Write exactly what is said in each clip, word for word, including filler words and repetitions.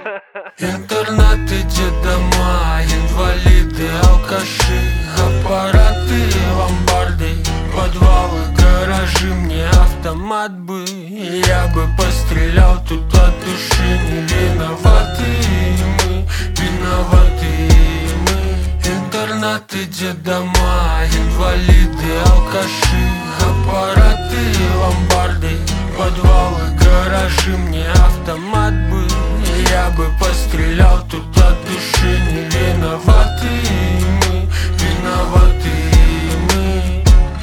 Интернаты, детдома, инвалиды, алкаши, аппараты, ломбарды, подвалы, гаражи. Мне автомат бы, я бы пострелял тут от души. Не виноваты мы, виноваты мы. Интернаты, детдома, инвалиды, алкаши, аппараты, ломбарды, подвалы, гаражи. Мне автомат бы, я бы пострелял тут от души. Не виноваты мы, виноваты мы.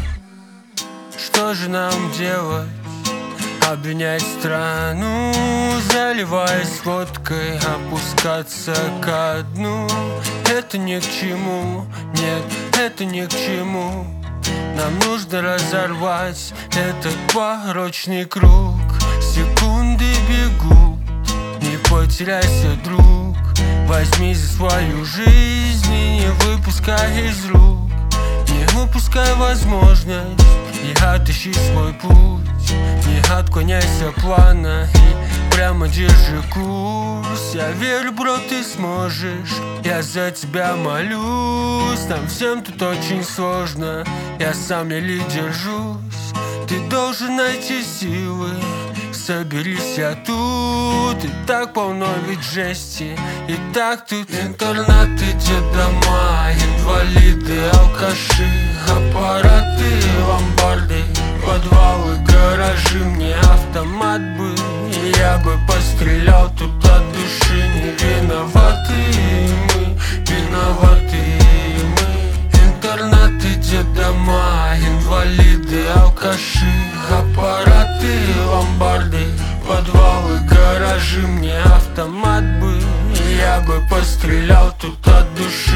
Что же нам делать? Обвинять страну, заливаясь водкой, опускаться ко дну. Это ни к чему, нет, это ни к чему. Нам нужно разорвать этот порочный круг. Секунды бегут, не потеряйся, друг. Возьми за свою жизнь и не выпускай из рук. Не упускай возможность и отыщи свой путь. Не отклоняйся плана и прямо держи курс. Я верю, бро, ты сможешь, я за тебя молюсь. Нам всем тут очень сложно, я сам еле держусь. Ты должен найти силы, соберись, я тут. И так полно ведь жести, и так тут. Интернаты, детдома, инвалиды, алкаши, аппараты, ломбарды, подвалы, гаражи. Мне автомат бы, я бы пострелял тут от души. Не виноваты мы, виноваты мы. Интернаты, детдома, инвалиды, алкаши, аппараты, ломбарды, подвалы, гаражи. Мне автомат бы, я бы пострелял тут от души.